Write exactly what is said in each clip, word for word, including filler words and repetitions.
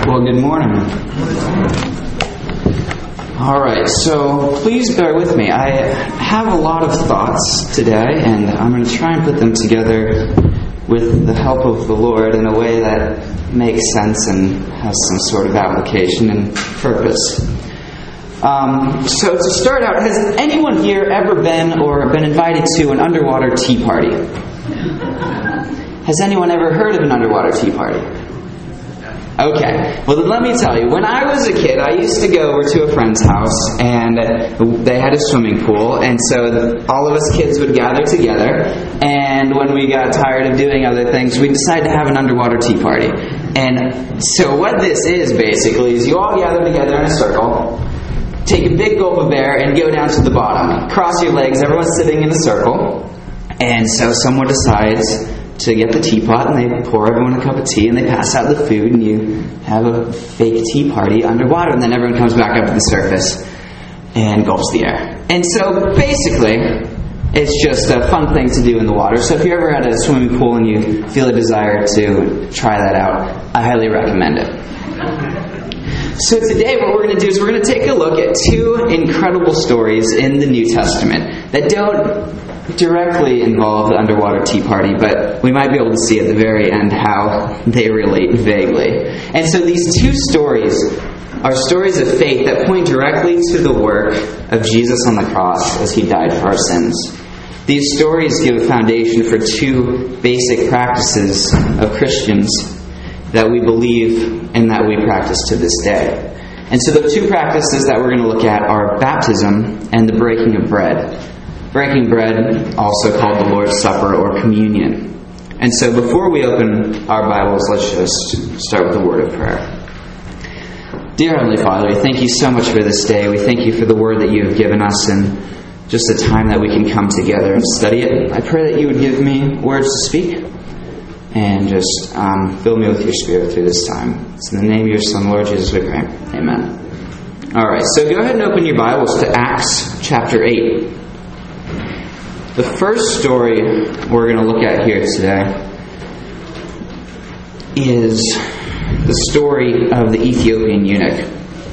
Well, good morning. All right, so please bear with me. I have a lot of thoughts today, and I'm going to try and put them together with the help of the Lord in a way that makes sense and has some sort of application and purpose. Um, so to start out, has anyone here ever been or been invited to an underwater tea party? Has anyone ever heard of an underwater tea party? Okay, well then let me tell you, when I was a kid, I used to go over to a friend's house, and they had a swimming pool, and so all of us kids would gather together, and when we got tired of doing other things, we'd decide to have an underwater tea party. And so what this is, basically, is you all gather together in a circle, take a big gulp of air, and go down to the bottom. Cross your legs, everyone's sitting in a circle, and so someone decides to get the teapot, and they pour everyone a cup of tea, and they pass out the food, and you have a fake tea party underwater, and then everyone comes back up to the surface and gulps the air. And so basically, it's just a fun thing to do in the water. So if you're ever at a swimming pool and you feel a desire to try that out, I highly recommend it. So today what we're going to do is we're going to take a look at two incredible stories in the New Testament that don't directly involve the underwater tea party, but we might be able to see at the very end how they relate vaguely. And so these two stories are stories of faith that point directly to the work of Jesus on the cross as He died for our sins. These stories give a foundation for two basic practices of Christians that we believe and that we practice to this day. And so the two practices that we're going to look at are baptism and the breaking of bread. Breaking bread, also called the Lord's Supper or communion. And so before we open our Bibles, let's just start with a word of prayer. Dear Heavenly Father, we thank You so much for this day. We thank You for the word that You have given us and just the time that we can come together and study it. I pray that You would give me words to speak and just um, fill me with Your Spirit through this time. It's in the name of Your Son, Lord Jesus, we pray. Amen. All right, so go ahead and open your Bibles to Acts chapter eight. The first story we're going to look at here today is the story of the Ethiopian eunuch.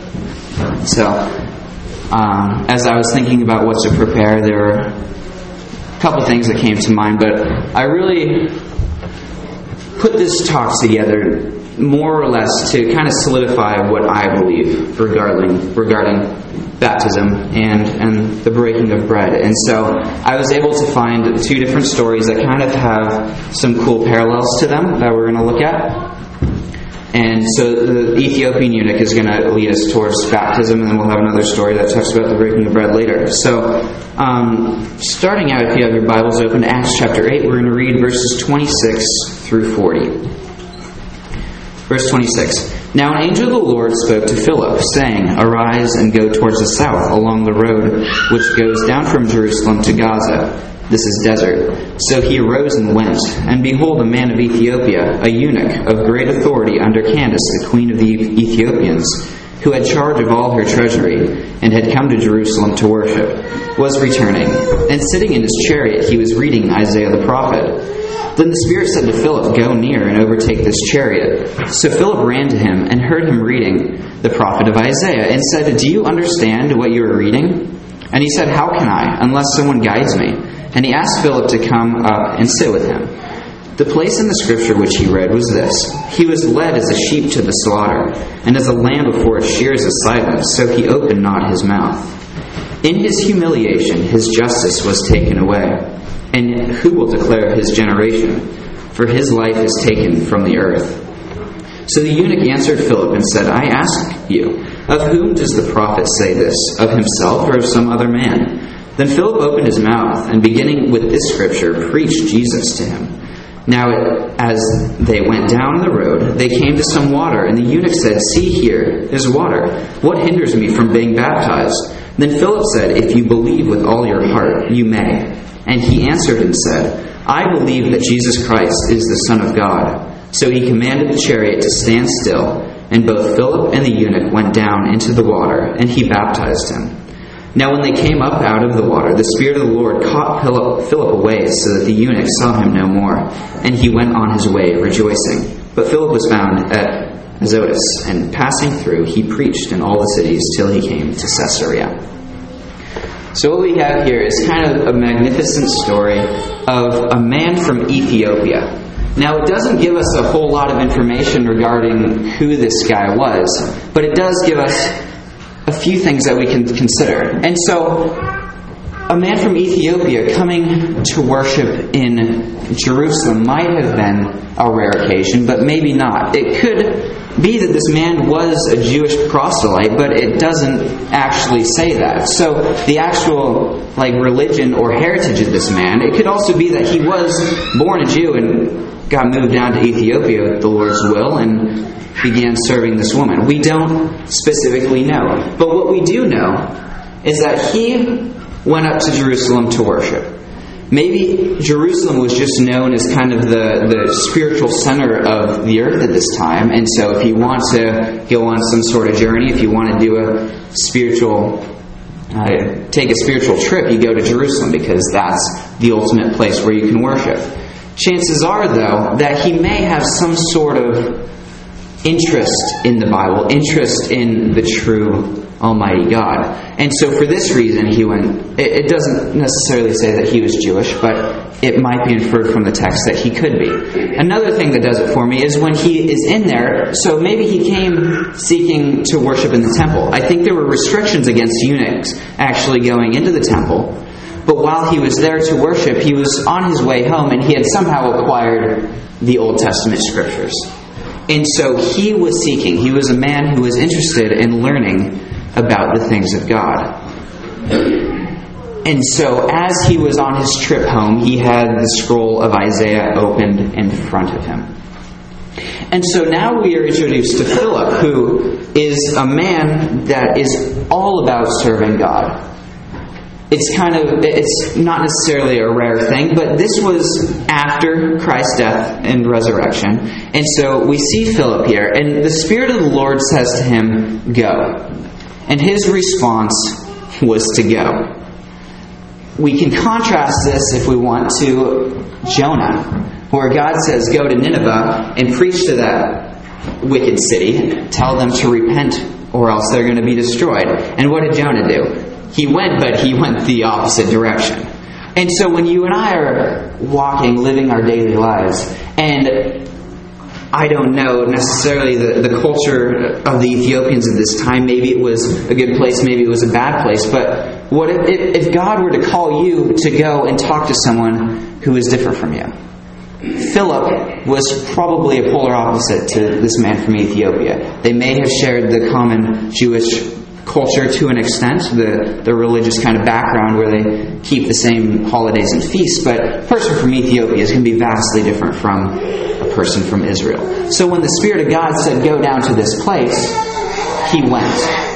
So, um, as I was thinking about what to prepare, there were a couple things that came to mind, but I really put this talk together more or less to kind of solidify what I believe regarding regarding baptism and, and the breaking of bread. And so I was able to find two different stories that kind of have some cool parallels to them that we're going to look at. And so the Ethiopian eunuch is going to lead us towards baptism, and then we'll have another story that talks about the breaking of bread later. So um, starting out, if you have your Bibles open to Acts chapter eight, we're going to read verses twenty-six through forty. Verse twenty-six. Now an angel of the Lord spoke to Philip, saying, Arise and go towards the south, along the road which goes down from Jerusalem to Gaza. This is desert. So he arose and went, and behold, a man of Ethiopia, a eunuch of great authority under Candace, the queen of the Ethiopians, who had charge of all her treasury, and had come to Jerusalem to worship, was returning. And sitting in his chariot, he was reading Isaiah the prophet. Then the Spirit said to Philip, Go near and overtake this chariot. So Philip ran to him and heard him reading the prophet of Isaiah, and said, Do you understand what you are reading? And he said, How can I, unless someone guides me? And he asked Philip to come up and sit with him. The place in the scripture which he read was this: He was led as a sheep to the slaughter, and as a lamb before its shears is silent, so he opened not his mouth. In his humiliation his justice was taken away. And who will declare his generation? For his life is taken from the earth. So the eunuch answered Philip and said, I ask you, of whom does the prophet say this? Of himself or of some other man? Then Philip opened his mouth, and beginning with this scripture, preached Jesus to him. Now as they went down the road, they came to some water, and the eunuch said, See, here is water. What hinders me from being baptized? Then Philip said, If you believe with all your heart, you may. And he answered and said, I believe that Jesus Christ is the Son of God. So he commanded the chariot to stand still, and both Philip and the eunuch went down into the water, and he baptized him. Now when they came up out of the water, the Spirit of the Lord caught Philip away, so that the eunuch saw him no more, and he went on his way rejoicing. But Philip was found at Azotus, and passing through, he preached in all the cities till he came to Caesarea. So what we have here is kind of a magnificent story of a man from Ethiopia. Now, it doesn't give us a whole lot of information regarding who this guy was, but it does give us a few things that we can consider. And so, a man from Ethiopia coming to worship in Jerusalem might have been a rare occasion, but maybe not. It could be that this man was a Jewish proselyte, but it doesn't actually say that. So the actual like religion or heritage of this man, it could also be that he was born a Jew and got moved down to Ethiopia with the Lord's will and began serving this woman. We don't specifically know. But what we do know is that he went up to Jerusalem to worship. Maybe Jerusalem was just known as kind of the, the spiritual center of the earth at this time. And so if you want to go on some sort of journey, if you want to do a spiritual, uh, take a spiritual trip, you go to Jerusalem because that's the ultimate place where you can worship. Chances are, though, that he may have some sort of interest in the Bible, interest in the true Almighty God. And so for this reason he went, it, it doesn't necessarily say that he was Jewish, but it might be inferred from the text that he could be. Another thing that does it for me is when he is in there, so maybe he came seeking to worship in the temple. I think there were restrictions against eunuchs actually going into the temple, but while he was there to worship, he was on his way home and he had somehow acquired the Old Testament scriptures. And so he was seeking, he was a man who was interested in learning about the things of God. And so as he was on his trip home, he had the scroll of Isaiah opened in front of him. And so now we are introduced to Philip, who is a man that is all about serving God. It's kind of, it's not necessarily a rare thing, but this was after Christ's death and resurrection. And so we see Philip here, and the Spirit of the Lord says to him, "Go." And his response was to go. We can contrast this, if we want, to Jonah, where God says, "Go to Nineveh and preach to that wicked city. Tell them to repent, or else they're going to be destroyed." And what did Jonah do? He went, but he went the opposite direction. And so when you and I are walking, living our daily lives, and I don't know necessarily the, the culture of the Ethiopians at this time, maybe it was a good place, maybe it was a bad place, but what if, if God were to call you to go and talk to someone who is different from you? Philip was probably a polar opposite to this man from Ethiopia. They may have shared the common Jewish culture to an extent, the, the religious kind of background where they keep the same holidays and feasts, but a person from Ethiopia is going to be vastly different from a person from Israel. So when the Spirit of God said, "Go down to this place," he went.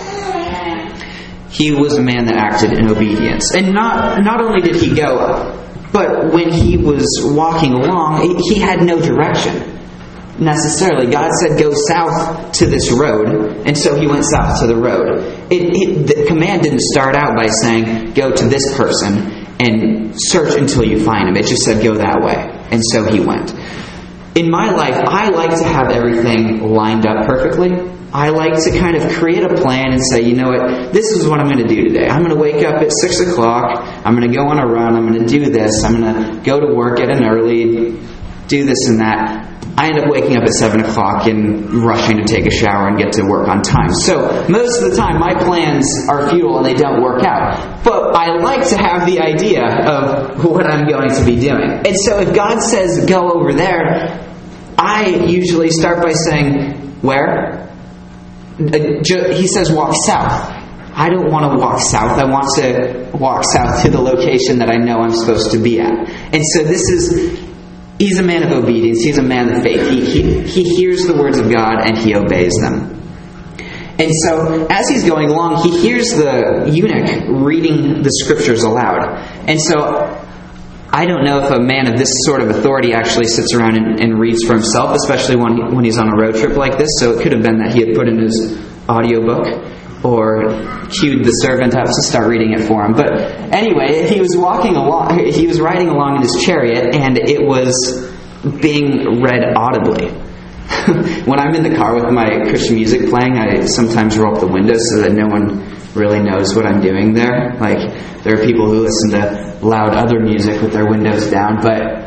He was a man that acted in obedience. And not, not only did he go, but when he was walking along, he had no direction necessarily. God said, "Go south to this road," and so he went south to the road. It, it, the command didn't start out by saying, "Go to this person and search until you find him." It just said, "Go that way," and so he went. In my life, I like to have everything lined up perfectly. I like to kind of create a plan and say, you know what, this is what I'm going to do today. I'm going to wake up at six o'clock. I'm going to go on a run. I'm going to do this. I'm going to go to work at an early, do this and that. I end up waking up at seven o'clock and rushing to take a shower and get to work on time. So most of the time my plans are futile and they don't work out. But I like to have the idea of what I'm going to be doing. And so if God says go over there, I usually start by saying, where? He says walk south. I don't want to walk south. I want to walk south to the location that I know I'm supposed to be at. And so this is... He's a man of obedience. He's a man of faith. He, he, he hears the words of God and he obeys them. And so, as he's going along, he hears the eunuch reading the scriptures aloud. And so, I don't know if a man of this sort of authority actually sits around and, and reads for himself, especially when, he, when he's on a road trip like this. So it could have been that he had put in his audiobook or cued the servant up to start reading it for him. But anyway, he was walking along, he was riding along in his chariot, and it was being read audibly. when I'm in the car with my Christian music playing, I sometimes roll up the windows so that no one really knows what I'm doing there. Like, there are people who listen to loud other music with their windows down, but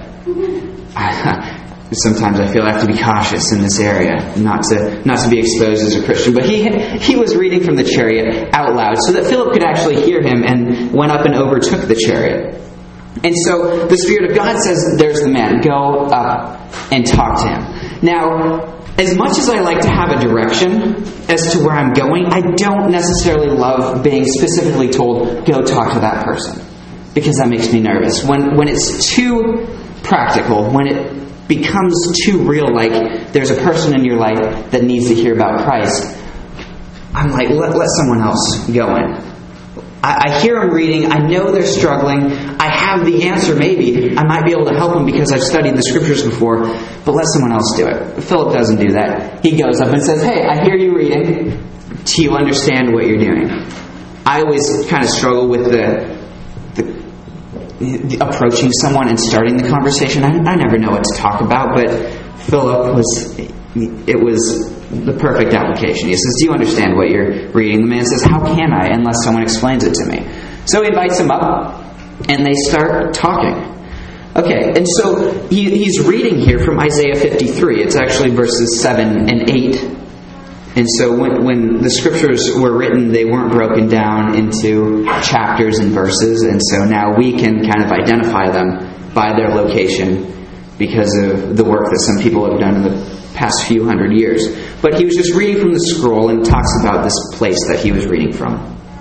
sometimes I feel I have to be cautious in this area, not to not to be exposed as a Christian. But he he was reading from the chariot out loud so that Philip could actually hear him, and went up and overtook the chariot. And so the Spirit of God says, there's the man, go up and talk to him. Now, as much as I like to have a direction as to where I'm going, I don't necessarily love being specifically told, go talk to that person, because that makes me nervous. When when it's too practical, when it becomes too real, like there's a person in your life that needs to hear about Christ, I'm like, let, let someone else go in. I, I hear them reading, I know they're struggling, I have the answer maybe, I might be able to help them because I've studied the Scriptures before, but let someone else do it. Philip doesn't do that. He goes up and says, hey, I hear you reading, do you understand what you're doing? I always kind of struggle with the approaching someone and starting the conversation. I, I never know what to talk about, but Philip was, it was the perfect application. He says, do you understand what you're reading? The man says, how can I unless someone explains it to me? So he invites him up and they start talking. Okay, and so he, he's reading here from Isaiah fifty-three. It's actually verses seven and eight. And so when, when the Scriptures were written, they weren't broken down into chapters and verses. And so now we can kind of identify them by their location because of the work that some people have done in the past few hundred years. But he was just reading from the scroll and talks about this place that he was reading from.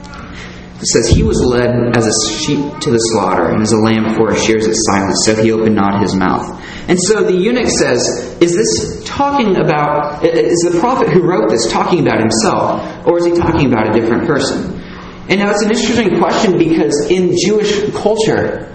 It says, he was led as a sheep to the slaughter, and as a lamb before it shears its silence, so he opened not his mouth. And so the eunuch says, is this talking about, is the prophet who wrote this talking about himself, or is he talking about a different person? And now it's an interesting question because in Jewish culture,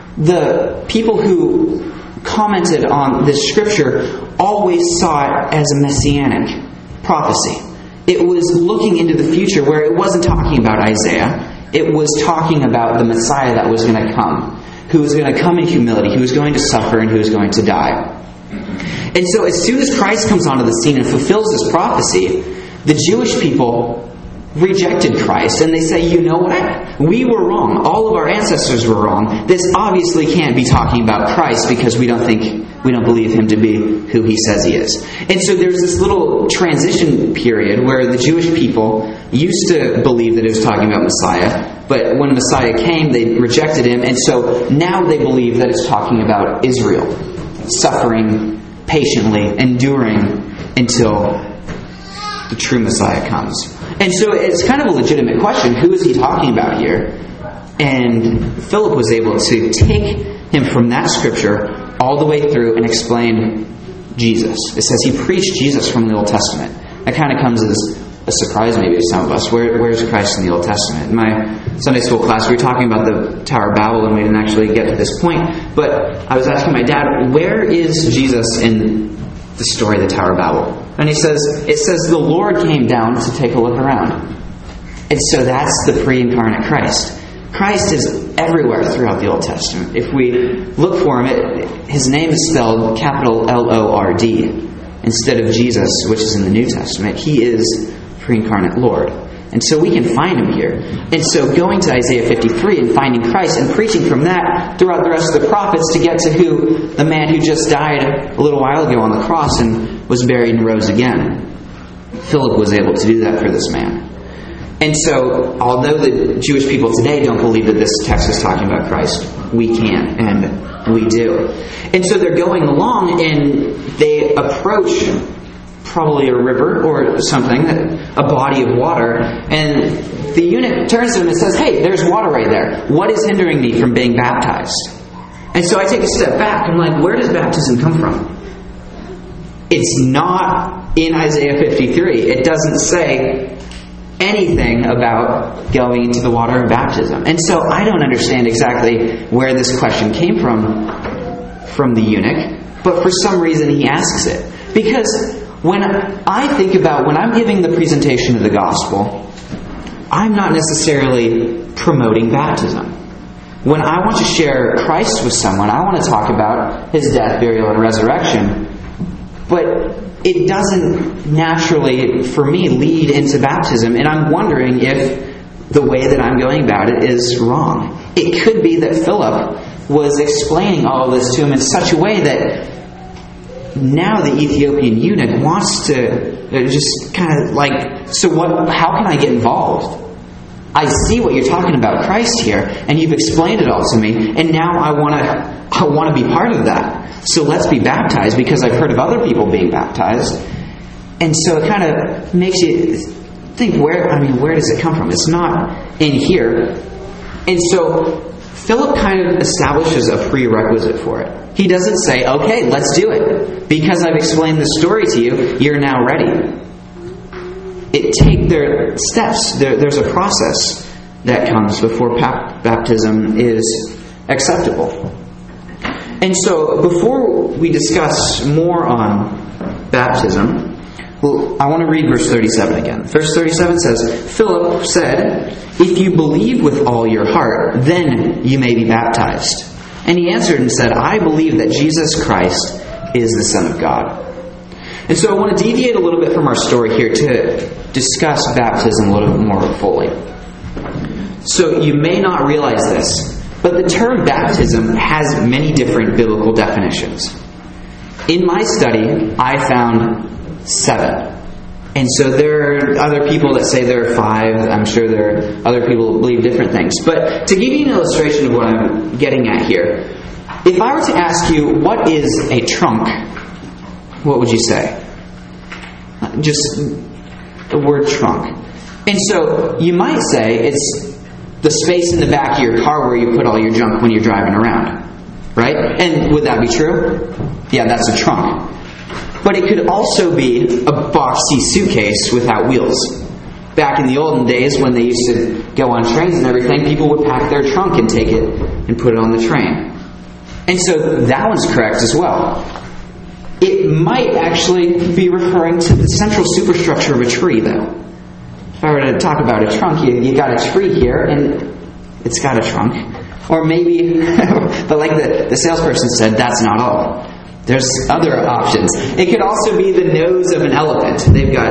the people who commented on this scripture always saw it as a messianic prophecy. It was looking into the future where it wasn't talking about Isaiah. It was talking about the Messiah that was going to come, who was going to come in humility, who was going to suffer, and who was going to die. And so as soon as Christ comes onto the scene and fulfills this prophecy, the Jewish people rejected Christ, and they say, you know what? We were wrong. All of our ancestors were wrong. This obviously can't be talking about Christ because we don't think, we don't believe him to be who he says he is. And so there's this little transition period where the Jewish people used to believe that it was talking about Messiah, but when Messiah came, they rejected him, and so now they believe that it's talking about Israel, suffering patiently, enduring until the true Messiah comes. And so it's kind of a legitimate question. Who is he talking about here? And Philip was able to take him from that scripture all the way through and explain Jesus. It says he preached Jesus from the Old Testament. That kind of comes as a surprise maybe to some of us. Where, where's Christ in the Old Testament? In my Sunday school class, we were talking about the Tower of Babel, and we didn't actually get to this point. But I was asking my dad, where is Jesus in the story of the Tower of Babel? And he says, it says the Lord came down to take a look around. And so that's the pre-incarnate Christ. Christ is everywhere throughout the Old Testament. If we look for him, it, his name is spelled capital L O R D instead of Jesus, which is in the New Testament. He is pre-incarnate Lord. And so we can find him here. And so going to Isaiah fifty-three and finding Christ and preaching from that throughout the rest of the prophets to get to who the man who just died a little while ago on the cross and was buried and rose again. Philip was able to do that for this man. And so, although the Jewish people today don't believe that this text is talking about Christ, we can, and we do. And so they're going along and they approach probably a river or something, a body of water, and the eunuch turns to him and says, hey, there's water right there. What is hindering me from being baptized? And so I take a step back. I'm like, where does baptism come from? It's not in Isaiah fifty-three. It doesn't say anything about going into the water of baptism. And so I don't understand exactly where this question came from from the eunuch, but for some reason he asks it. Because when I think about, when I'm giving the presentation of the gospel, I'm not necessarily promoting baptism. When I want to share Christ with someone, I want to talk about his death, burial, and resurrection. But it doesn't naturally, for me, lead into baptism. And I'm wondering if the way that I'm going about it is wrong. It could be that Philip was explaining all of this to him in such a way that now the Ethiopian eunuch wants to just kind of like, so what? How can I get involved? I see what you're talking about Christ here, and you've explained it all to me, and now I want to I want to be part of that. So let's be baptized, because I've heard of other people being baptized. And so it kind of makes you think, where, I mean, where does it come from? It's not in here. And so Philip kind of establishes a prerequisite for it. He doesn't say, okay, let's do it. Because I've explained the story to you, you're now ready. It take their steps. There, there's a process that comes before pap- baptism is acceptable. And so before we discuss more on baptism, well, I want to read verse thirty-seven again. Verse thirty-seven says, Philip said, if you believe with all your heart, then you may be baptized. And he answered and said, I believe that Jesus Christ is the Son of God. And so I want to deviate a little bit from our story here to discuss baptism a little bit more fully. So you may not realize this, but the term baptism has many different biblical definitions. In my study, I found seven. And so there are other people that say there are five. I'm sure there are other people that believe different things. But to give you an illustration of what I'm getting at here, if I were to ask you, what is a trunk? What would you say? Just the word trunk. And so you might say it's the space in the back of your car where you put all your junk when you're driving around. Right? And would that be true? Yeah, that's a trunk. But it could also be a boxy suitcase without wheels. Back in the olden days when they used to go on trains and everything, people would pack their trunk and take it and put it on the train. And so that one's correct as well. It might actually be referring to the central superstructure of a tree, though. If I were to talk about a trunk, you, you got a tree here, and it's got a trunk. Or maybe, but like the, the salesperson said, that's not all. There's other options. It could also be the nose of an elephant. They've got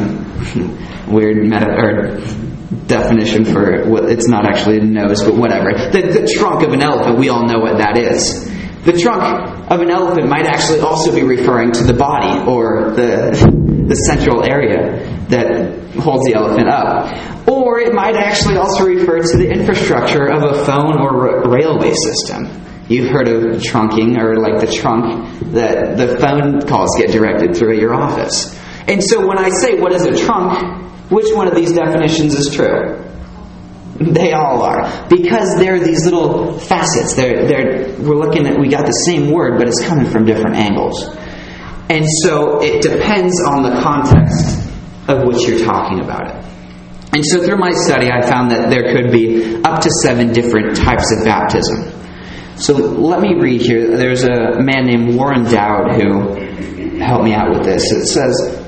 some weird meta or definition for what it's not actually a nose, but whatever. The, the trunk of an elephant, we all know what that is. The trunk of an elephant might actually also be referring to the body or the the central area that holds the elephant up. Or it might actually also refer to the infrastructure of a phone or r- railway system. You've heard of trunking, or like the trunk that the phone calls get directed through at your office. And so when I say, what is a trunk, which one of these definitions is true? They all are. Because they're these little facets. They're, they're, we're looking at, we got the same word, but it's coming from different angles. And so it depends on the context of which you're talking about it. And so through my study, I found that there could be up to seven different types of baptism. So let me read here. There's a man named Warren Dowd who helped me out with this. It says,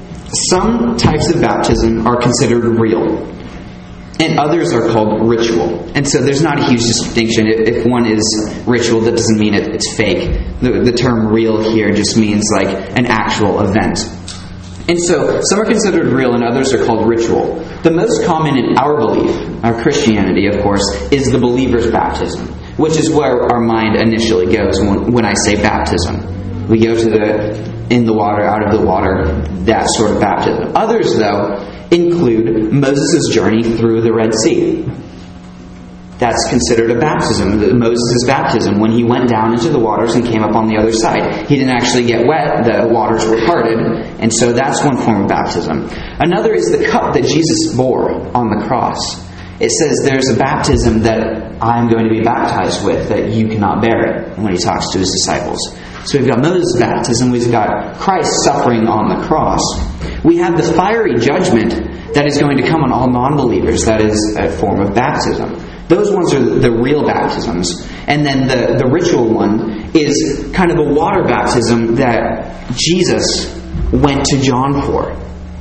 some types of baptism are considered real, and others are called ritual. And so there's not a huge distinction. If one is ritual, that doesn't mean it, it's fake. The, the term real here just means like an actual event. And so some are considered real and others are called ritual. The most common in our belief, our Christianity, of course, is the believer's baptism, which is where our mind initially goes when, when I say baptism. We go to the in the water, out of the water, that sort of baptism. Others, though, include Moses' journey through the Red Sea. That's considered a baptism, Moses' baptism, when he went down into the waters and came up on the other side. He didn't actually get wet, the waters were parted, and so that's one form of baptism. Another is the cup that Jesus bore on the cross. It says there's a baptism that I'm going to be baptized with that you cannot bear it, when he talks to his disciples. So we've got Moses' baptism, we've got Christ suffering on the cross. We have the fiery judgment that is going to come on all non-believers. That is a form of baptism. Those ones are the real baptisms. And then the, the ritual one is kind of a water baptism that Jesus went to John for.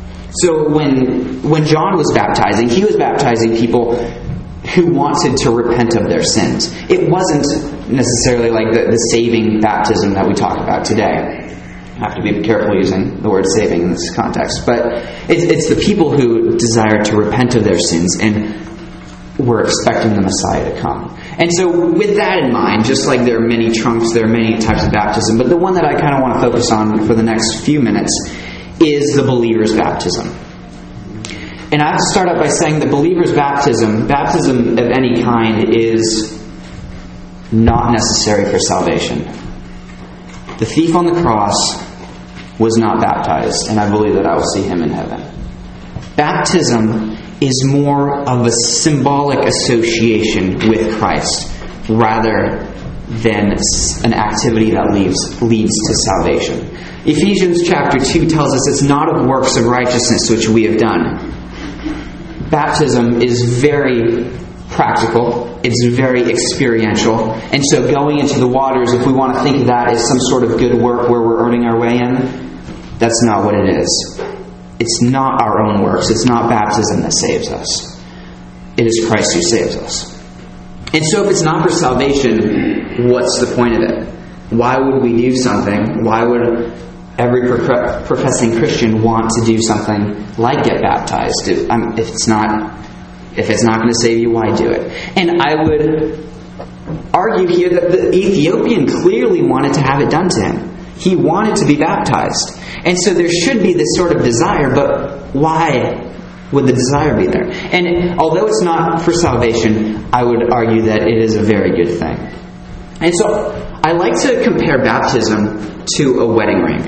So when when John was baptizing, he was baptizing people who wanted to repent of their sins. It wasn't necessarily like the, the saving baptism that we talk about today. I have to be careful using the word saving in this context. But it's, it's the people who desire to repent of their sins and were expecting the Messiah to come. And so with that in mind, just like there are many trunks, there are many types of baptism, but the one that I kind of want to focus on for the next few minutes is the believer's baptism. And I have to start out by saying the believer's baptism, baptism of any kind, is not necessary for salvation. The thief on the cross was not baptized, and I believe that I will see him in heaven. Baptism is more of a symbolic association with Christ rather than an activity that leads, leads to salvation. Ephesians chapter two tells us it's not of works of righteousness which we have done. Baptism is very practical. It's very experiential. And so going into the waters, if we want to think of that as some sort of good work where we're earning our way in, that's not what it is. It's not our own works. It's not baptism that saves us. It is Christ who saves us. And so if it's not for salvation, what's the point of it? Why would we do something? Why would every pro- professing Christian want to do something like get baptized? If, um, if it's not, if it's not going to save you, why do it? And I would argue here that the Ethiopian clearly wanted to have it done to him. He wanted to be baptized. And so there should be this sort of desire, but why would the desire be there? And although it's not for salvation, I would argue that it is a very good thing. And so I like to compare baptism to a wedding ring.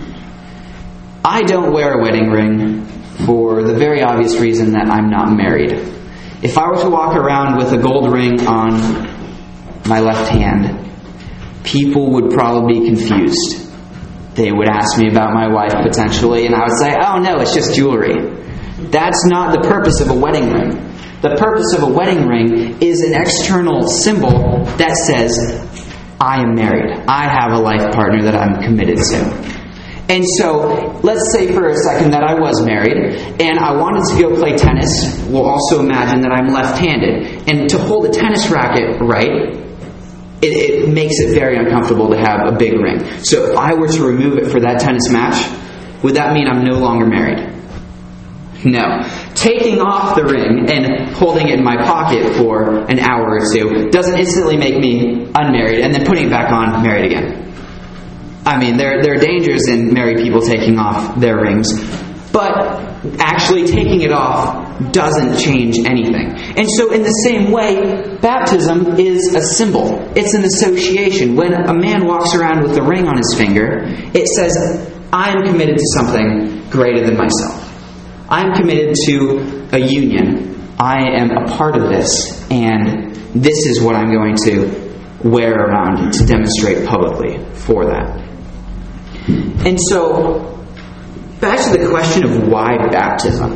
I don't wear a wedding ring for the very obvious reason that I'm not married. If I were to walk around with a gold ring on my left hand, people would probably be confused. They would ask me about my wife potentially, and I would say, oh no, it's just jewelry. That's not the purpose of a wedding ring. The purpose of a wedding ring is an external symbol that says, I am married. I have a life partner that I'm committed to. And so, let's say for a second that I was married, and I wanted to go play tennis. We'll also imagine that I'm left-handed. And to hold a tennis racket right, It, it makes it very uncomfortable to have a big ring. So if I were to remove it for that tennis match, would that mean I'm no longer married? No. Taking off the ring and holding it in my pocket for an hour or two doesn't instantly make me unmarried, and then putting it back on, married again. I mean, there, there are dangers in married people taking off their rings, but actually taking it off doesn't change anything. And so in the same way, baptism is a symbol. It's an association. When a man walks around with a ring on his finger, it says, I am committed to something greater than myself. I am committed to a union. I am a part of this, and this is what I'm going to wear around to demonstrate publicly for that. And so, back to the question of why baptism.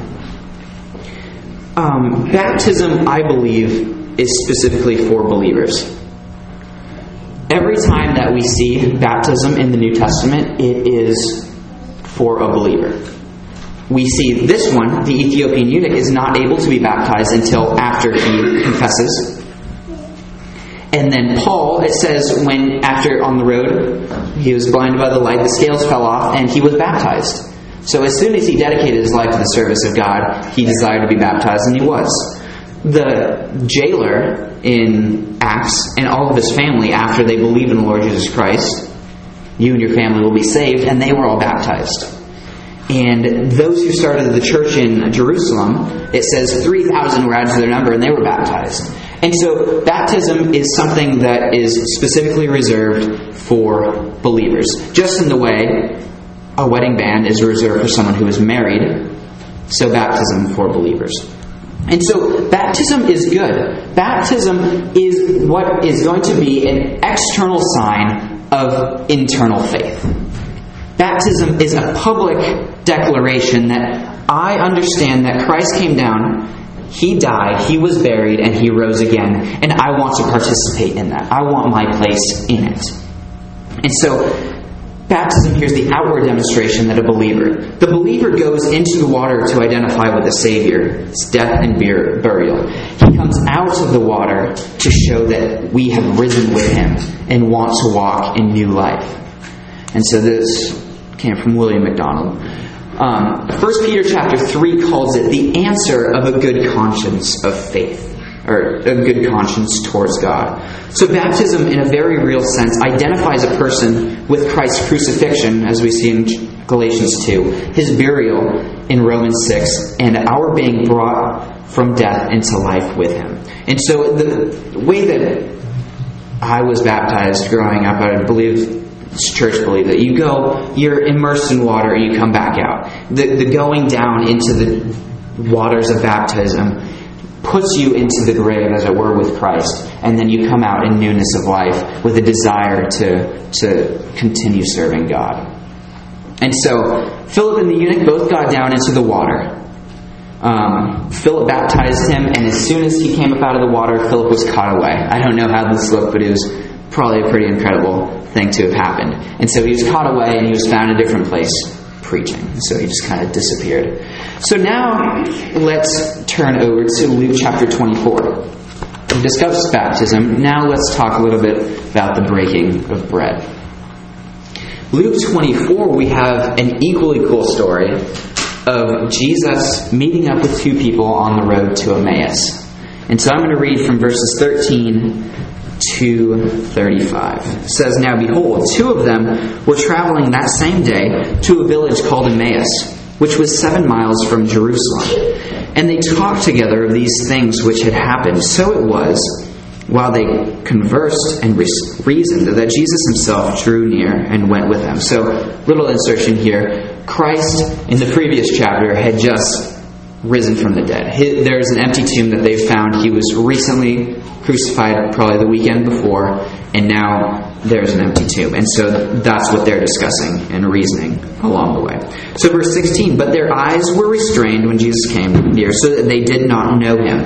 Um, baptism, I believe, is specifically for believers. Every time that we see baptism in the New Testament, it is for a believer. We see this one, the Ethiopian eunuch, is not able to be baptized until after he confesses. And then Paul, it says, when after on the road, he was blinded by the light, the scales fell off, and he was baptized. So as soon as he dedicated his life to the service of God, he desired to be baptized, and he was. The jailer in Acts and all of his family, after they believe in the Lord Jesus Christ, you and your family will be saved, and they were all baptized. And those who started the church in Jerusalem, it says three thousand were added to their number, and they were baptized. And so baptism is something that is specifically reserved for believers. Just in the way a wedding band is reserved for someone who is married, so baptism for believers. And so baptism is good. Baptism is what is going to be an external sign of internal faith. Baptism is a public declaration that I understand that Christ came down, He died, He was buried, and He rose again, and I want to participate in that. I want my place in it. And so baptism here is the outward demonstration that a believer, the believer goes into the water to identify with the Savior, His death and burial. He comes out of the water to show that we have risen with Him and want to walk in new life. And so this came from William MacDonald. Um, First Peter chapter three calls it the answer of a good conscience of faith, or a good conscience towards God. So baptism, in a very real sense, identifies a person with Christ's crucifixion, as we see in Galatians two, his burial in Romans six, and our being brought from death into life with him. And so the way that I was baptized growing up, I believe this church believed that you go, you're immersed in water, and you come back out. The, the going down into the waters of baptism puts you into the grave, as it were, with Christ, and then you come out in newness of life with a desire to, to continue serving God. And so Philip and the eunuch both got down into the water. Um, Philip baptized him, and as soon as he came up out of the water, Philip was caught away. I don't know how this looked, but it was probably a pretty incredible thing to have happened. And so he was caught away, and he was found in a different place preaching. So he just kind of disappeared. So now let's turn over to Luke chapter twenty-four. We discussed baptism. Now let's talk a little bit about the breaking of bread. Luke twenty-four, we have an equally cool story of Jesus meeting up with two people on the road to Emmaus. And so I'm going to read from verses thirteen to thirty-five. It says, "Now behold, two of them were traveling that same day to a village called Emmaus, which was seven miles from Jerusalem. And they talked together of these things which had happened. So it was, while they conversed and reasoned, that Jesus himself drew near and went with them." So, little insertion here. Christ, in the previous chapter, had just risen from the dead. There's an empty tomb that they found. He was recently crucified, probably the weekend before, and now there's an empty tomb. And so that's what they're discussing and reasoning along the way. So verse sixteen, "But their eyes were restrained when Jesus came near, so that they did not know him.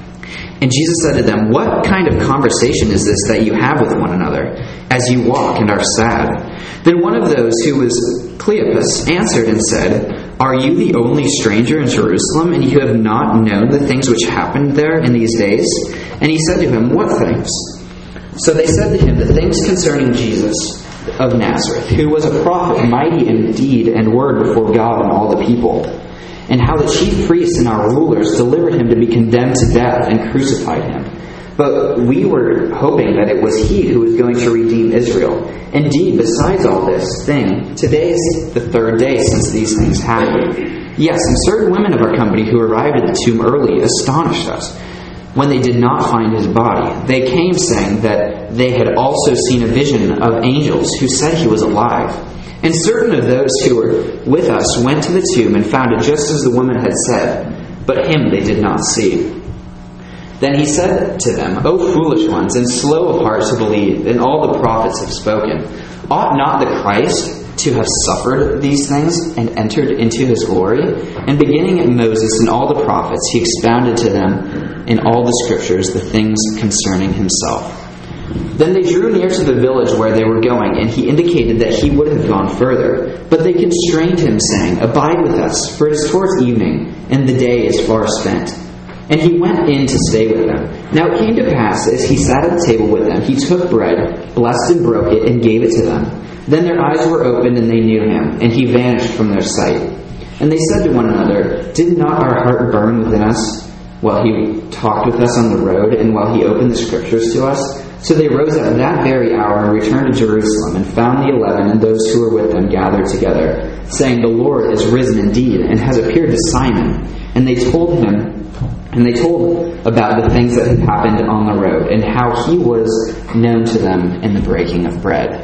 And Jesus said to them, 'What kind of conversation is this that you have with one another, as you walk and are sad?' Then one of those, who was Cleopas, answered and said, 'Are you the only stranger in Jerusalem, and you have not known the things which happened there in these days?' And he said to him, 'What things?' So they said to him, 'The things concerning Jesus of Nazareth, who was a prophet, mighty in deed and word before God and all the people, and how the chief priests and our rulers delivered him to be condemned to death and crucified him. But we were hoping that it was he who was going to redeem Israel. Indeed, besides all this thing, today is the third day since these things happened. Yes, and certain women of our company who arrived at the tomb early astonished us when they did not find his body. They came saying that they had also seen a vision of angels who said he was alive. And certain of those who were with us went to the tomb and found it just as the woman had said, but him they did not see. Then he said to them, 'O foolish ones, and slow of heart to believe, and all the prophets have spoken. Ought not the Christ to have suffered these things and entered into his glory?' And beginning at Moses and all the prophets, he expounded to them in all the scriptures the things concerning himself. Then they drew near to the village where they were going, and he indicated that he would have gone further. But they constrained him, saying, 'Abide with us, for it is towards evening, and the day is far spent.' And he went in to stay with them. Now it came to pass, as he sat at the table with them, he took bread, blessed and broke it, and gave it to them. Then their eyes were opened, and they knew him, and he vanished from their sight. And they said to one another, 'Did not our heart burn within us while he talked with us on the road, and while he opened the scriptures to us?' So they rose up that very hour and returned to Jerusalem, and found the eleven and those who were with them gathered together, saying, 'The Lord is risen indeed, and has appeared to Simon.' And they told him, and they told about the things that had happened on the road, and how he was known to them in the breaking of bread."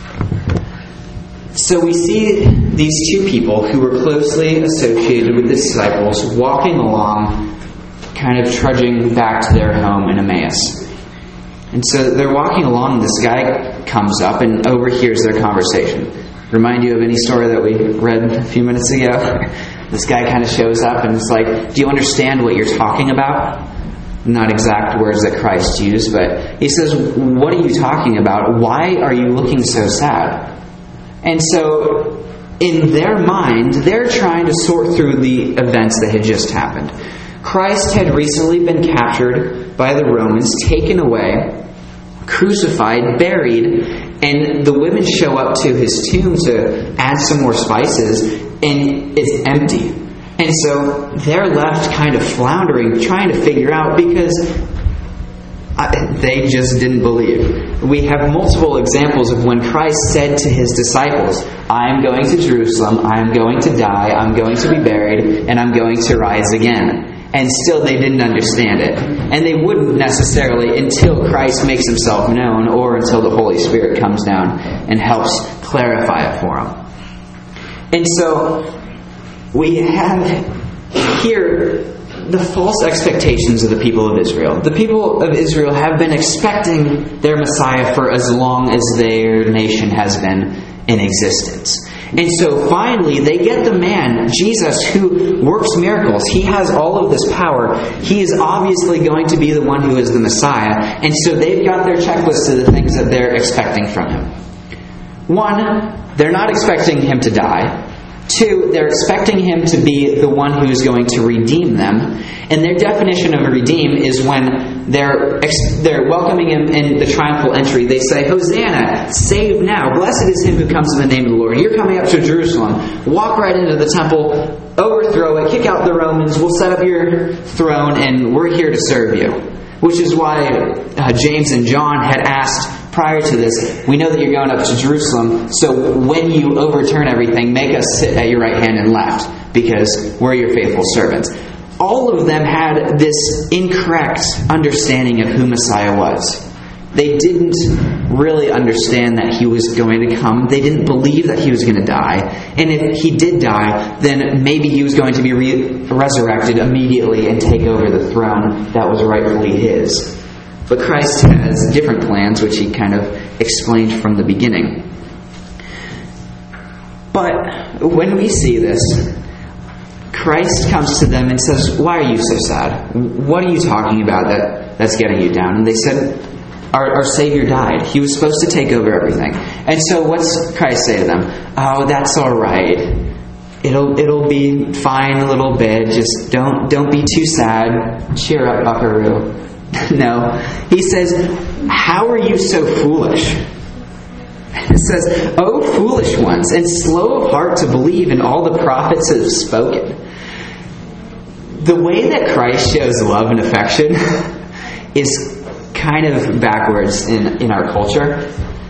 So we see these two people who were closely associated with the disciples walking along, kind of trudging back to their home in Emmaus. And so they're walking along, and this guy comes up and overhears their conversation. Remind you of any story that we read a few minutes ago? This guy kind of shows up and it's like, "Do you understand what you're talking about?" Not exact words that Christ used, but he says, "What are you talking about? Why are you looking so sad?" And so in their mind, they're trying to sort through the events that had just happened. Christ had recently been captured by the Romans, taken away, crucified, buried, And the women show up to his tomb to add some more spices, and it's empty. And so they're left kind of floundering, trying to figure out, because they just didn't believe. We have multiple examples of when Christ said to his disciples, I am going to Jerusalem, I am going to die, I'm going to be buried, and I'm going to rise again. And still they didn't understand it. And they wouldn't necessarily until Christ makes himself known, or until the Holy Spirit comes down and helps clarify it for them. And so we have here the false expectations of the people of Israel. The people of Israel have been expecting their Messiah for as long as their nation has been in existence. And so finally they get the man, Jesus, who works miracles. He has all of this power. He is obviously going to be the one who is the Messiah. And so they've got their checklist of the things that they're expecting from him. One, they're not expecting him to die. Two, they're expecting him to be the one who is going to redeem them. And their definition of a redeem is when they're they're welcoming him in the triumphal entry. They say, Hosanna, save now. Blessed is him who comes in the name of the Lord. You're coming up to Jerusalem. Walk right into the temple, overthrow it, kick out the Romans. We'll set up your throne, and we're here to serve you. Which is why uh, James and John had asked prior to this, we know that you're going up to Jerusalem, so when you overturn everything, make us sit at your right hand and left, because we're your faithful servants. All of them had this incorrect understanding of who Messiah was. They didn't really understand that he was going to come. They didn't believe that he was going to die. And if he did die, then maybe he was going to be re- resurrected immediately and take over the throne that was rightfully his. But Christ has different plans, which he kind of explained from the beginning. But when we see this, Christ comes to them and says, why are you so sad? What are you talking about that, that's getting you down? And they said, Our, our Savior died. He was supposed to take over everything. And so what's Christ say to them? Oh, that's all right. It'll it'll be fine a little bit. Just don't don't be too sad. Cheer up, buckaroo. No. He says, how are you so foolish? It says, oh, foolish ones, and slow of heart to believe in all the prophets have spoken. The way that Christ shows love and affection is kind of backwards in, in our culture.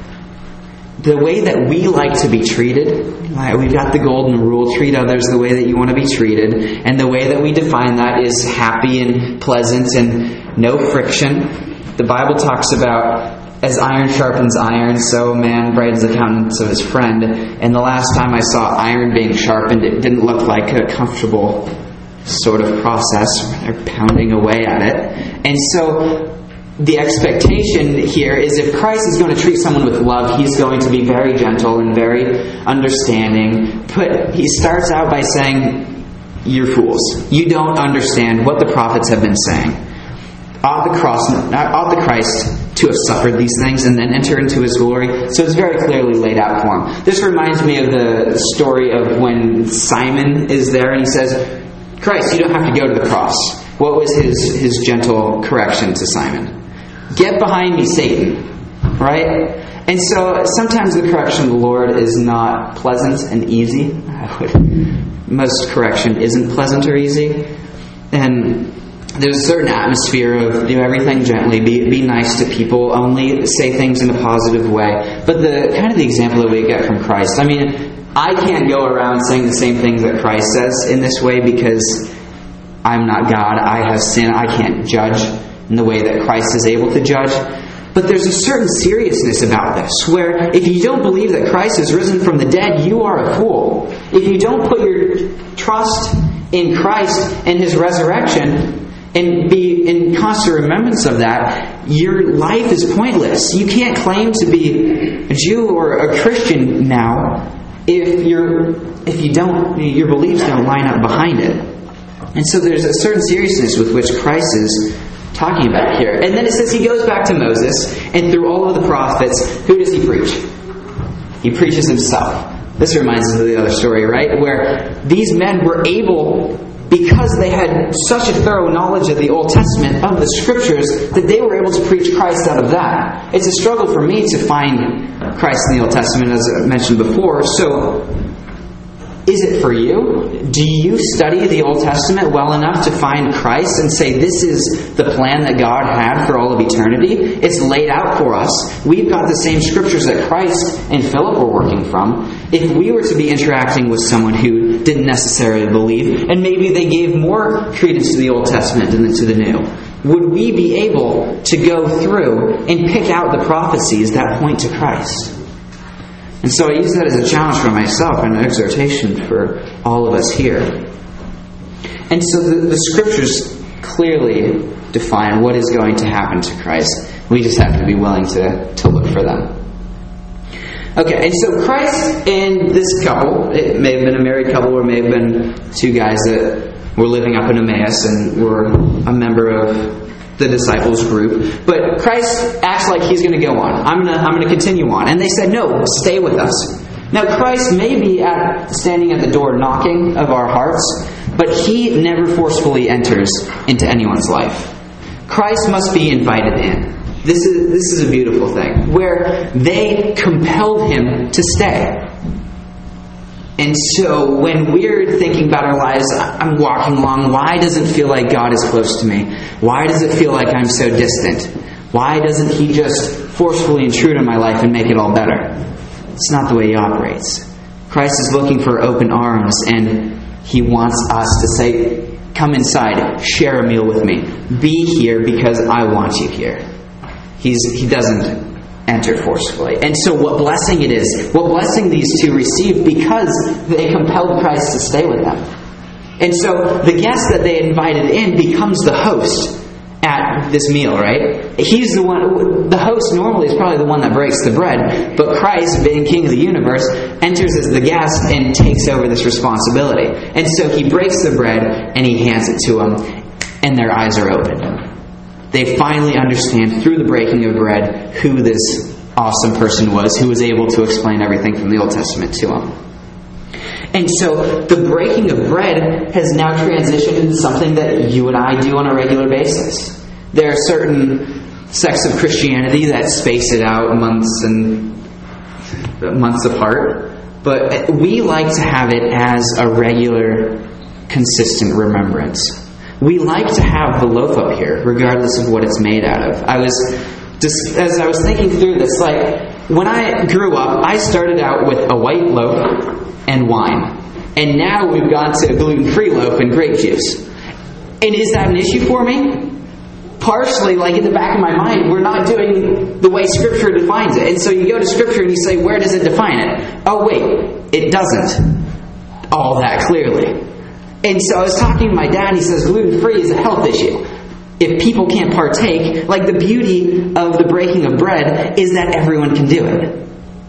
The way that we like to be treated, like we've got the golden rule, treat others the way that you want to be treated, and the way that we define that is happy and pleasant and no friction. The Bible talks about, as iron sharpens iron, so a man brightens the countenance of his friend. And the last time I saw iron being sharpened, it didn't look like a comfortable sort of process. They're pounding away at it. And so the expectation here is if Christ is going to treat someone with love, he's going to be very gentle and very understanding. But he starts out by saying, you're fools. You don't understand what the prophets have been saying. Ought the cross, ought the Christ to have suffered these things and then enter into his glory? So it's very clearly laid out for him. This reminds me of the story of when Simon is there and he says, Christ, you don't have to go to the cross. What was his, his gentle correction to Simon? Get behind me, Satan. Right? And so sometimes the correction of the Lord is not pleasant and easy. I would, most correction isn't pleasant or easy. And there's a certain atmosphere of do everything gently, be be nice to people, only say things in a positive way. But the kind of the example that we get from Christ, I mean, I can't go around saying the same things that Christ says in this way because I'm not God. I have sin. I can't judge in the way that Christ is able to judge. But there's a certain seriousness about this, where if you don't believe that Christ is risen from the dead, you are a fool. If you don't put your trust in Christ and his resurrection and be in constant remembrance of that, your life is pointless. You can't claim to be a Jew or a Christian now if you're if you don't your beliefs don't line up behind it. And so there's a certain seriousness with which Christ is talking about here. And then it says he goes back to Moses, and through all of the prophets, who does he preach? He preaches himself. This reminds us of the other story, right? Where these men were able because they had such a thorough knowledge of the Old Testament, of the Scriptures, that they were able to preach Christ out of that. It's a struggle for me to find Christ in the Old Testament, as I mentioned before. So, is it for you? Do you study the Old Testament well enough to find Christ and say, this is the plan that God had for all of eternity? It's laid out for us. We've got the same Scriptures that Christ and Philip were working from. If we were to be interacting with someone who didn't necessarily believe, and maybe they gave more credence to the Old Testament than to the New, would we be able to go through and pick out the prophecies that point to Christ? And so I use that as a challenge for myself and an exhortation for all of us here. And so the, the Scriptures clearly define what is going to happen to Christ. We just have to be willing to, to look for them. Okay, and so Christ and this couple, it may have been a married couple or may have been two guys that were living up in Emmaus and were a member of the disciples group. But Christ acts like he's going to go on. I'm going to I'm going to continue on. And they said, no, stay with us. Now Christ may be at, standing at the door knocking of our hearts, but he never forcefully enters into anyone's life. Christ must be invited in. This is this is a beautiful thing, where they compelled him to stay. And so when we're thinking about our lives, I'm walking along, why does it feel like God is close to me? Why does it feel like I'm so distant? Why doesn't he just forcefully intrude in my life and make it all better? It's not the way he operates. Christ is looking for open arms, and he wants us to say, come inside, share a meal with me. Be here because I want you here. He's, he doesn't enter forcefully. And so what blessing it is. What blessing these two received because they compelled Christ to stay with them. And so the guest that they invited in becomes the host at this meal, right? He's the one, the host normally is probably the one that breaks the bread, but Christ, being King of the universe, enters as the guest and takes over this responsibility. And so he breaks the bread and he hands it to them, and their eyes are opened. They finally understand through the breaking of bread who this awesome person was, who was able to explain everything from the Old Testament to them. And so the breaking of bread has now transitioned into something that you and I do on a regular basis. There are certain sects of Christianity that space it out months and months apart, but we like to have it as a regular, consistent remembrance. We like to have the loaf up here, regardless of what it's made out of. I was just, as I was thinking through this, like, when I grew up, I started out with a white loaf and wine. And now we've gone to a gluten-free loaf and grape juice. And is that an issue for me? Partially, like in the back of my mind, we're not doing the way Scripture defines it. And so you go to Scripture and you say, where does it define it? Oh, wait, it doesn't. All that clearly. And so I was talking to my dad, and he says gluten-free is a health issue. If people can't partake, like the beauty of the breaking of bread is that everyone can do it.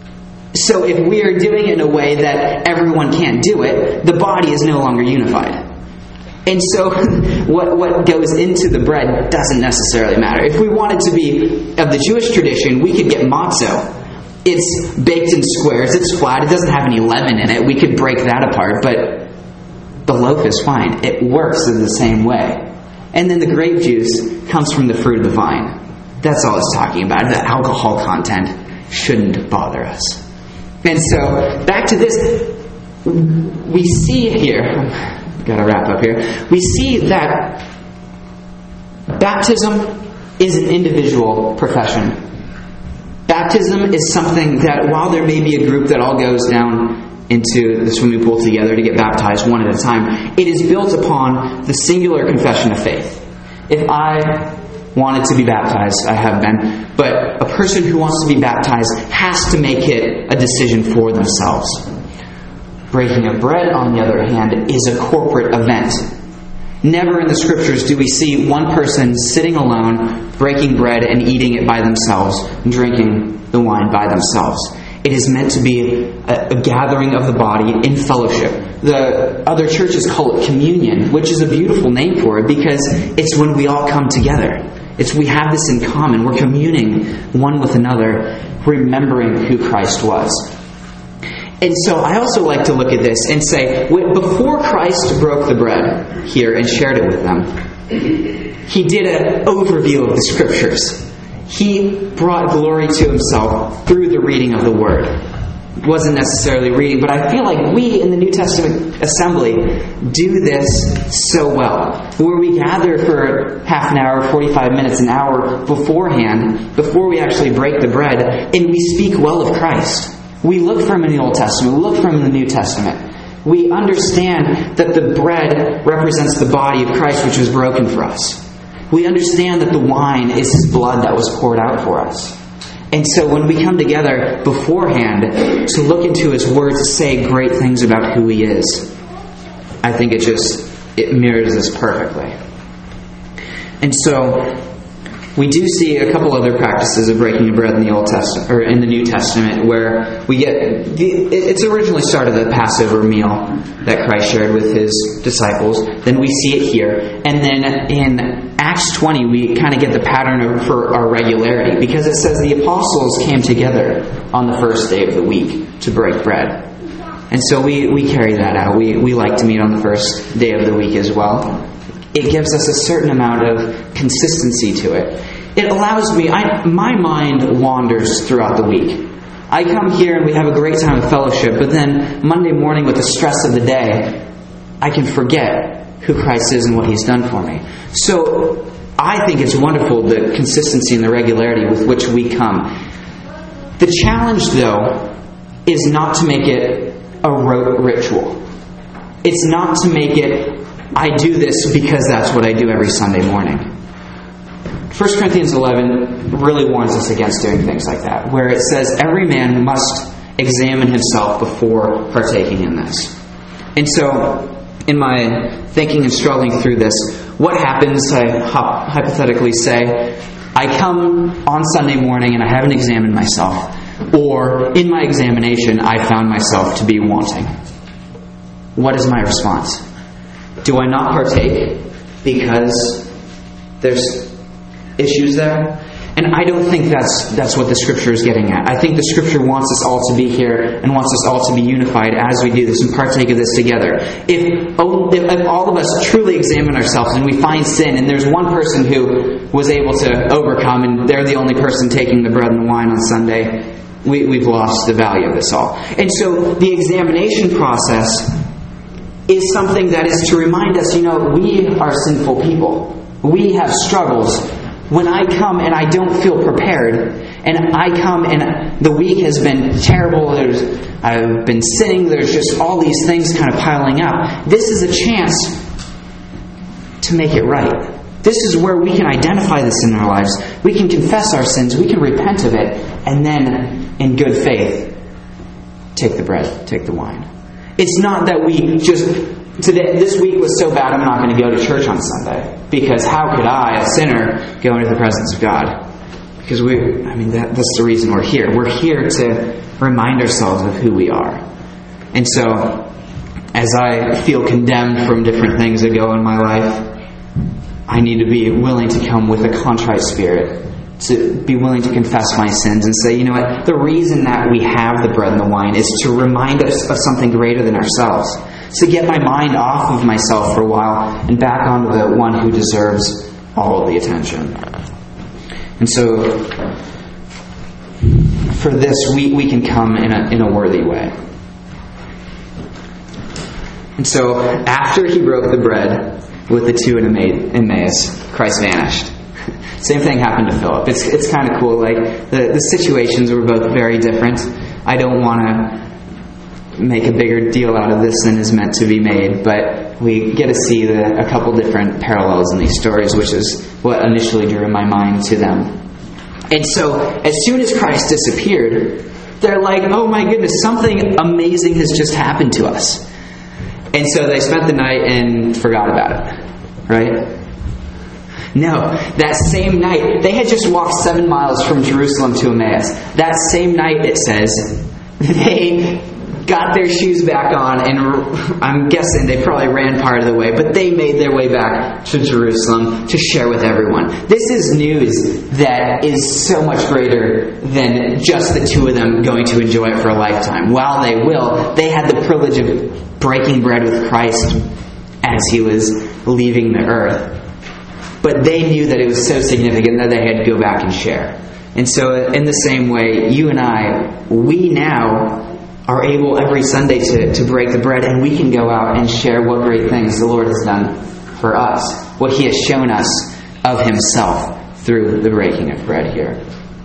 So if we are doing it in a way that everyone can't do it, the body is no longer unified. And so what, what goes into the bread doesn't necessarily matter. If we wanted to be of the Jewish tradition, we could get matzo. It's baked in squares, it's flat, it doesn't have any leaven in it. We could break that apart, but the loaf is fine. It works in the same way. And then the grape juice comes from the fruit of the vine. That's all it's talking about. The alcohol content shouldn't bother us. And so, back to this. We see here, got to wrap up here. We see that baptism is an individual profession. Baptism is something that, while there may be a group that all goes down into the swimming pool together to get baptized one at a time, it is built upon the singular confession of faith. If I wanted to be baptized, I have been, but a person who wants to be baptized has to make it a decision for themselves. Breaking of bread, on the other hand, is a corporate event. Never in the Scriptures do we see one person sitting alone, breaking bread and eating it by themselves, and drinking the wine by themselves. It is meant to be a, a gathering of the body in fellowship. The other churches call it communion, which is a beautiful name for it because it's when we all come together. It's we have this in common. We're communing one with another, remembering who Christ was. And so I also like to look at this and say, before Christ broke the bread here and shared it with them, He did an overview of the Scriptures. He brought glory to Himself through the reading of the Word. It wasn't necessarily reading, but I feel like we in the New Testament assembly do this so well. Where we gather for half an hour, forty-five minutes, an hour beforehand, before we actually break the bread, and we speak well of Christ. We look for Him in the Old Testament. We look for Him in the New Testament. We understand that the bread represents the body of Christ, which was broken for us. We understand that the wine is His blood that was poured out for us. And so when we come together beforehand to look into His Word to say great things about who He is, I think it just, it mirrors this perfectly. And so we do see a couple other practices of breaking bread in the Old Testament or in the New Testament, where we get the, it's originally started the Passover meal that Christ shared with His disciples. Then we see it here, and then in Acts twenty we kind of get the pattern of, for our regularity, because it says the apostles came together on the first day of the week to break bread, and so we we carry that out. We we like to meet on the first day of the week as well. It gives us a certain amount of consistency to it. It allows me, I, my mind wanders throughout the week. I come here and we have a great time of fellowship, but then Monday morning with the stress of the day, I can forget who Christ is and what He's done for me. So I think it's wonderful, the consistency and the regularity with which we come. The challenge, though, is not to make it a rote ritual. It's not to make it, I do this because that's what I do every Sunday morning. First Corinthians eleven really warns us against doing things like that, where it says every man must examine himself before partaking in this. And so, in my thinking and struggling through this, what happens, I hypothetically say, I come on Sunday morning and I haven't examined myself, or in my examination I found myself to be wanting. What is my response? Do I not partake because there's issues there? And I don't think that's that's what the Scripture is getting at. I think the Scripture wants us all to be here and wants us all to be unified as we do this and partake of this together. If, if, if all of us truly examine ourselves and we find sin, and there's one person who was able to overcome and they're the only person taking the bread and the wine on Sunday, we, we've lost the value of this all. And so the examination process is something that is to remind us, you know, we are sinful people. We have struggles. When I come and I don't feel prepared, and I come and the week has been terrible, there's, I've been sinning, there's just all these things kind of piling up, this is a chance to make it right. This is where we can identify this in our lives. We can confess our sins, we can repent of it, and then, in good faith, take the bread, take the wine. It's not that we just, today, this week was so bad I'm not going to go to church on Sunday. Because how could I, a sinner, go into the presence of God? Because we, I mean, that, that's the reason we're here. We're here to remind ourselves of who we are. And so, as I feel condemned from different things that go in my life, I need to be willing to come with a contrite spirit. To be willing to confess my sins and say, you know what, the reason that we have the bread and the wine is to remind us of something greater than ourselves. To get my mind off of myself for a while and back onto the one who deserves all of the attention. And so, for this, we, we can come in a, in a worthy way. And so, after He broke the bread with the two in Emmaus, Christ vanished. Same thing happened to Philip. It's it's kind of cool. Like the, the situations were both very different. I don't want to make a bigger deal out of this than is meant to be made, but we get to see the, a couple different parallels in these stories, which is what initially drew my mind to them. And so, as soon as Christ disappeared, they're like, "Oh my goodness, something amazing has just happened to us." And so they spent the night and forgot about it, right? No, that same night, they had just walked seven miles from Jerusalem to Emmaus. That same night, it says, they got their shoes back on, and I'm guessing they probably ran part of the way, but they made their way back to Jerusalem to share with everyone. This is news that is so much greater than just the two of them going to enjoy it for a lifetime. While they will, they had the privilege of breaking bread with Christ as he was leaving the earth. But they knew that it was so significant that they had to go back and share. And so in the same way, you and I, we now are able every Sunday to, to break the bread, and we can go out and share what great things the Lord has done for us, what he has shown us of himself through the breaking of bread here.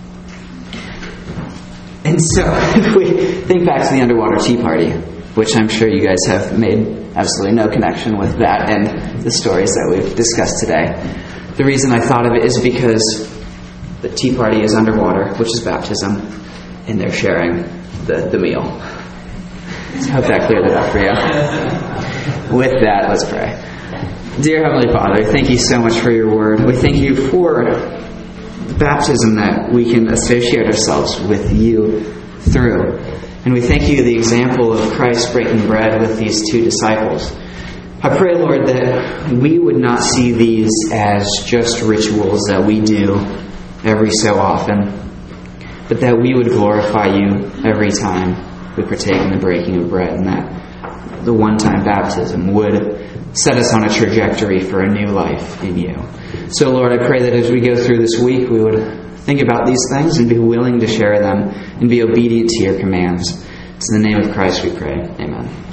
And so, if we think back to the underwater tea party, which I'm sure you guys have made absolutely no connection with that and the stories that we've discussed today. The reason I thought of it is because the tea party is underwater, which is baptism, and they're sharing the, the meal. So I hope that cleared it up for you. With that, let's pray. Dear Heavenly Father, thank you so much for your word. We thank you for the baptism that we can associate ourselves with you through. And we thank you the example of Christ breaking bread with these two disciples. I pray, Lord, that we would not see these as just rituals that we do every so often, but that we would glorify you every time we partake in the breaking of bread, and that the one-time baptism would set us on a trajectory for a new life in you. So, Lord, I pray that as we go through this week, we would think about these things and be willing to share them and be obedient to your commands. It's in the name of Christ we pray. Amen.